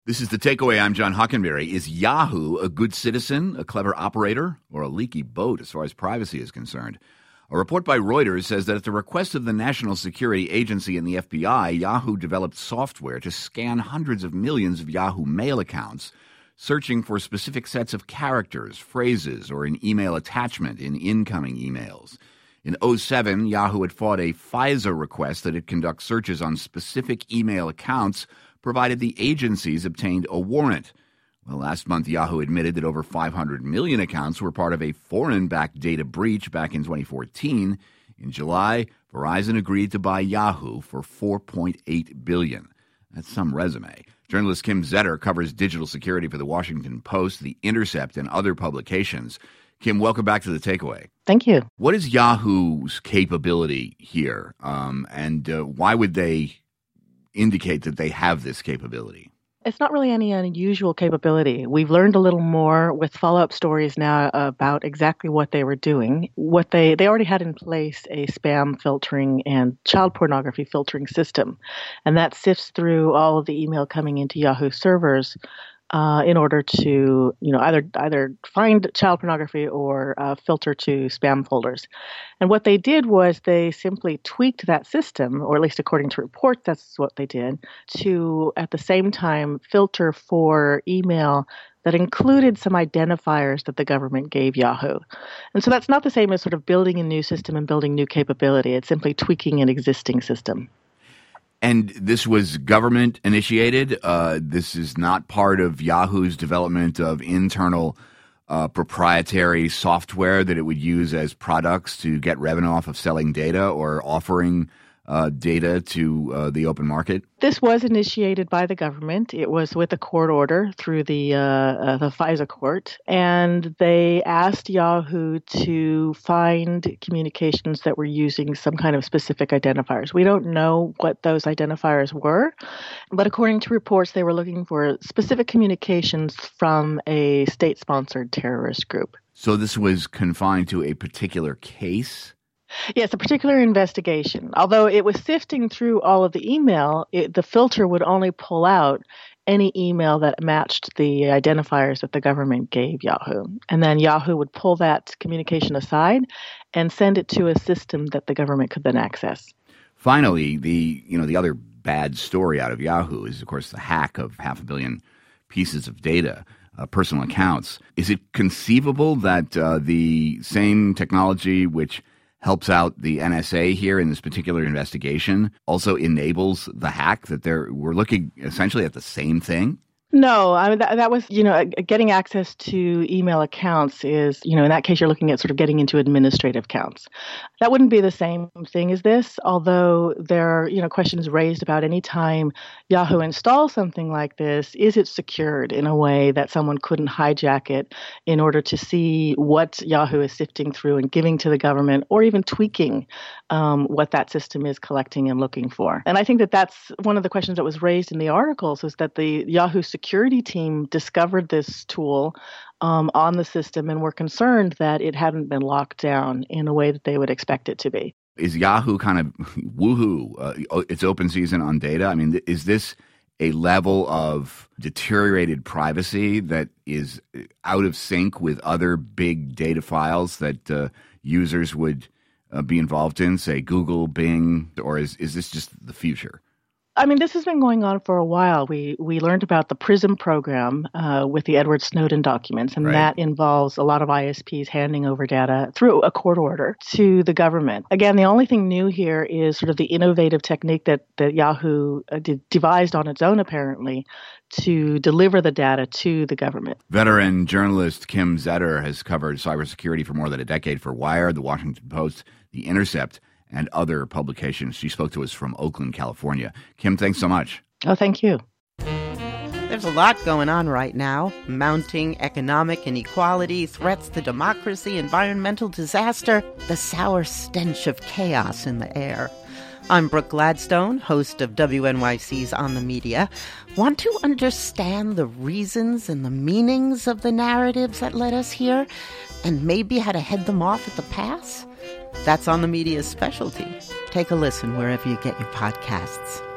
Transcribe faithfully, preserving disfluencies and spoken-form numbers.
This is The Takeaway. I'm John Hockenberry. Is Yahoo a good citizen, a clever operator, or a leaky boat as far as privacy is concerned? A report by Reuters says that at the request of the National Security Agency and the F B I, Yahoo developed software to scan hundreds of millions of Yahoo Mail accounts, searching for specific sets of characters, phrases, or an email attachment in incoming emails. In oh seven, Yahoo had fought a FISA request that it conduct searches on specific email accounts, provided the agencies obtained a warrant. Well, last month, Yahoo admitted that over five hundred million accounts were part of a foreign-backed data breach back in twenty fourteen. In July, Verizon agreed to buy Yahoo for four point eight billion dollars. That's some resume. Journalist Kim Zetter covers digital security for The Washington Post, The Intercept, and other publications. Kim, welcome back to The Takeaway. Thank you. What is Yahoo's capability here, um, and uh, why would they indicate that they have this capability? It's not really any unusual capability. We've learned a little more with follow-up stories now about exactly what they were doing. What they they already had in place a spam filtering and child pornography filtering system, and that sifts through all of the email coming into Yahoo servers Uh, in order to, you know, either either find child pornography or uh, filter to spam folders. And what they did was they simply tweaked that system, or at least according to reports, that's what they did, to at the same time filter for email that included some identifiers that the government gave Yahoo. And so that's not the same as sort of building a new system and building new capability. It's simply tweaking an existing system. And this was government-initiated. Uh, this is not part of Yahoo's development of internal uh, proprietary software that it would use as products to get revenue off of selling data or offering uh, data to uh, the open market? This was initiated by the government. It was with a court order through the uh, uh, the FISA court, and they asked Yahoo to find communications that were using some kind of specific identifiers. We don't know what those identifiers were, but according to reports, they were looking for specific communications from a state-sponsored terrorist group. So this was confined to a particular case? Yes, a particular investigation. Although it was sifting through all of the email, it, the filter would only pull out any email that matched the identifiers that the government gave Yahoo. And then Yahoo would pull that communication aside and send it to a system that the government could then access. Finally, the you know the other bad story out of Yahoo is, of course, the hack of half a billion pieces of data, uh, personal accounts. Is it conceivable that uh, the same technology which helps out the N S A here in this particular investigation also enables the hack, that they're we're looking essentially at the same thing? No, I mean, that, that was, you know, getting access to email accounts is, you know, in that case, you're looking at sort of getting into administrative accounts. That wouldn't be the same thing as this, although there are, you know, questions raised about any time Yahoo installs something like this, is it secured in a way that someone couldn't hijack it in order to see what Yahoo is sifting through and giving to the government, or even tweaking um, what that system is collecting and looking for. And I think that that's one of the questions that was raised in the articles, was that the Yahoo security team discovered this tool um, on the system and were concerned that it hadn't been locked down in a way that they would expect it to be. Is Yahoo kind of woohoo? Uh, it's open season on data. I mean, is this a level of deteriorated privacy that is out of sync with other big data files that uh, users would uh, be involved in, say Google, Bing, or is, is this just the future? I mean, this has been going on for a while. We we learned about the PRISM program uh, with the Edward Snowden documents, and right. that involves a lot of I S Ps handing over data through a court order to the government. Again, the only thing new here is sort of the innovative technique that, that Yahoo uh, de- devised on its own, apparently, to deliver the data to the government. Veteran journalist Kim Zetter has covered cybersecurity for more than a decade for Wired, The Washington Post, The Intercept, and other publications. She spoke to us from Oakland, California. Kim, thanks so much. Oh, thank you. There's a lot going on right now. Mounting economic inequality, threats to democracy, environmental disaster, the sour stench of chaos in the air. I'm Brooke Gladstone, host of W N Y C's On the Media. Want to understand the reasons and the meanings of the narratives that led us here, and maybe how to head them off at the pass? That's On the Media's specialty. Take a listen wherever you get your podcasts.